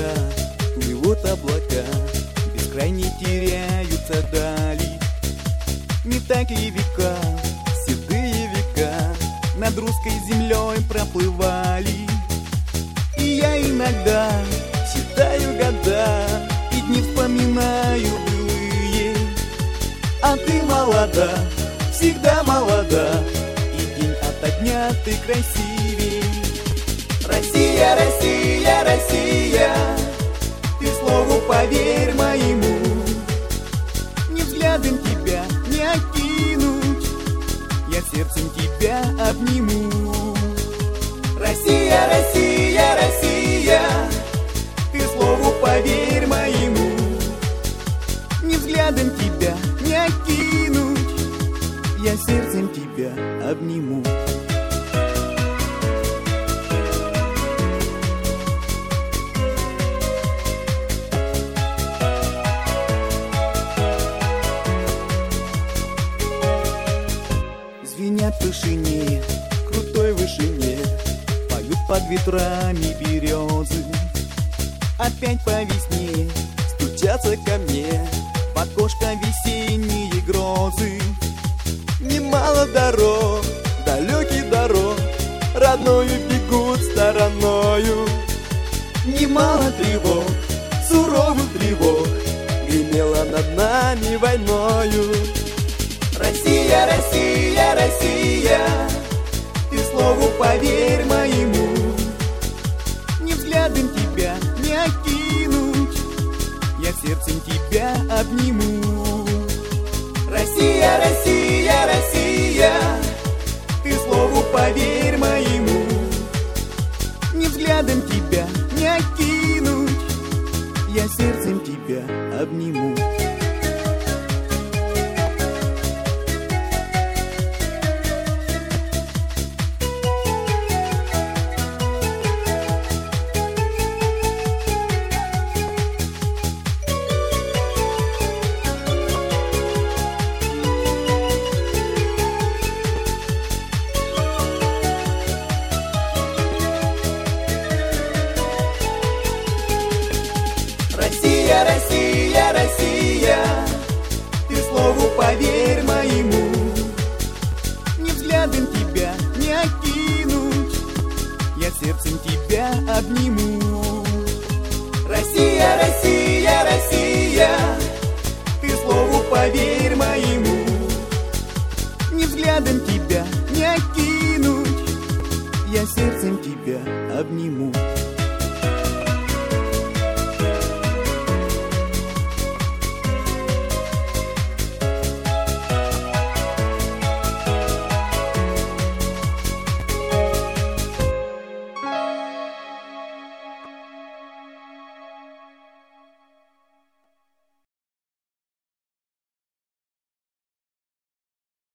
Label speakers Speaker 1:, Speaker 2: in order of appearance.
Speaker 1: года, плывут облака, бескрайне теряются дали. Не так ли века, седые века над русской землей проплывали? И я иногда считаю года и дни вспоминаю былые. А ты молода, всегда молода, и день ото дня ты красивей. Россия, Россия, Россия, ты слову поверь моему, ни взглядом тебя не окинуть, я сердцем тебя обниму. Россия, Россия, Россия, ты слову поверь моему, ни взглядом тебя не окинуть, я сердцем тебя обниму. Звенят в тишине, крутой вышине, поют под ветрами березы. Опять по весне стучатся ко мне в окошко весенние грозы. Немало дорог, далеких дорог, родною бегут стороною. Немало тревог, суровых тревог, гремела над нами войною. Россия, Россия, Россия, ты слову поверь моему, ни взглядом тебя не окинуть, я сердцем тебя обниму. Россия, Россия, Россия, ты слову поверь моему, ни взглядом тебя не окинуть, я сердцем тебя обниму. Россия, Россия, Россия, ты слову поверь моему, ни взглядом тебя не окинуть, я сердцем тебя обниму. Россия, Россия, Россия, ты слову поверь моему, ни взглядом тебя не окинуть, я сердцем тебя обниму.